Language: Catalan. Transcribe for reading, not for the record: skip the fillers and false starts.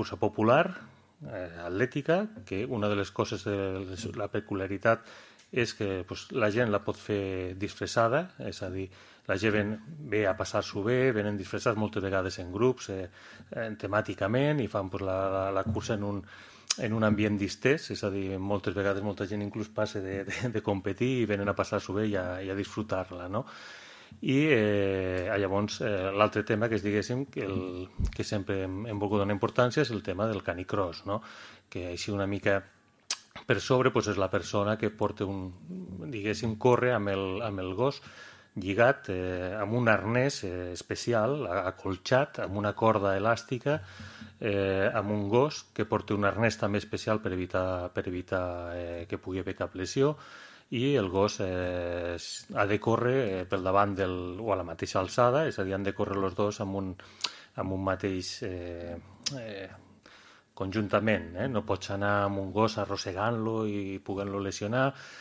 cursa popular, atlètica, que una de les coses de la peculiaritat és que pues, la gent la pot fer disfressada, és a dir, la gent ve a passar-s'ho bé, venen disfressats moltes vegades en grups, temàticament, i fan pues, la cursa en un ambient distès, és a dir, moltes vegades molta gent inclús passa de competir i venen a passar-s'ho bé i a disfrutar-la, no? I llavors l'altre tema que diguéssim que sempre hem volgut donar importància és el tema del canicross, no? Que així una mica per sobre pues, és la persona que porta diguéssim, corre amb el gos lligat amb un arnès especial, acolxat, amb una corda elàstica, amb un gos que porta un arnès també especial per evitar que pugui haver cap lesió, i el gos ha de córrer pel davant o a la mateixa alçada, és a dir, han de córrer els dos amb un mateix conjuntament, no pots anar amb un gos arrossegant-lo i podent-lo lesionar,